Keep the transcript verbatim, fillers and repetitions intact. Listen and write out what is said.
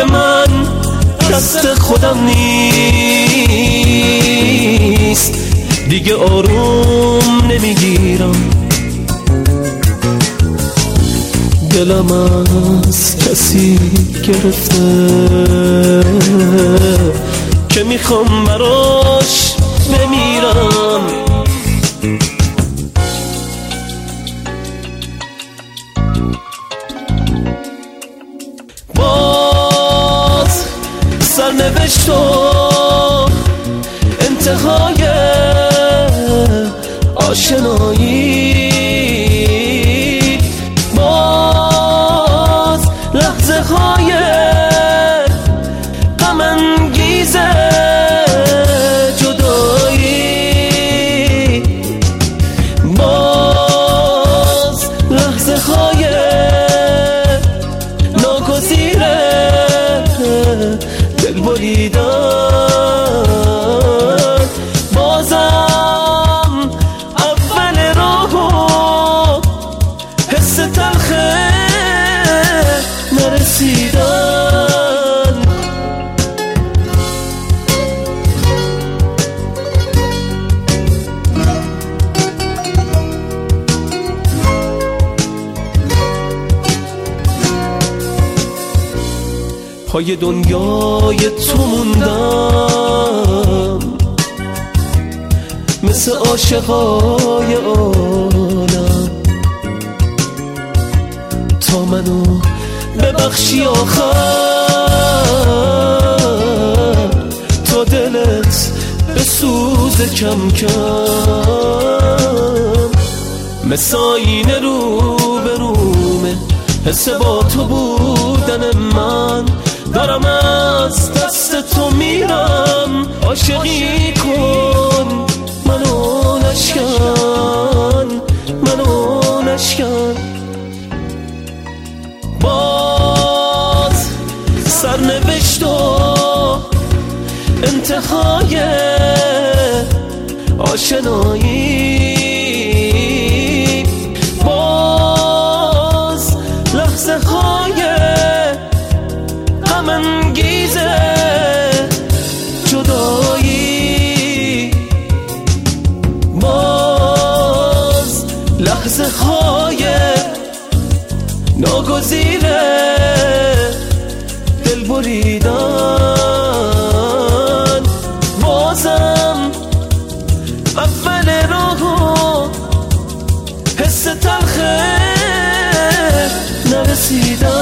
من دست خودم نیست، دیگه آروم نمیگیرم. دلم از کسی گرفته که میخوام براش بمیرم. باز سرنوشت و انتهای آشنایی، باز لحظه های غم انگیز جدایی، باز لحظه های ناگزیر دل بریدن، بازم اول راهو حس تلخه نرسیدن. پای دنیای تو موندم مثل عاشقای عالم، تا منو ببخشی آخر، تا دلت بسوزه کم کم. مثل آینه رو به رومه حس با تو بودن من، دارم از دست تو میرم. عاشقی کن منو نشکن، منو نشکن. باز سرنوشت و انتهای آشنایی، باز لحظه های غم انگیز جدایی، باز لحظه های ناگزیر دل بریدن، بازم اول راهو حس تلخه نرسیدن.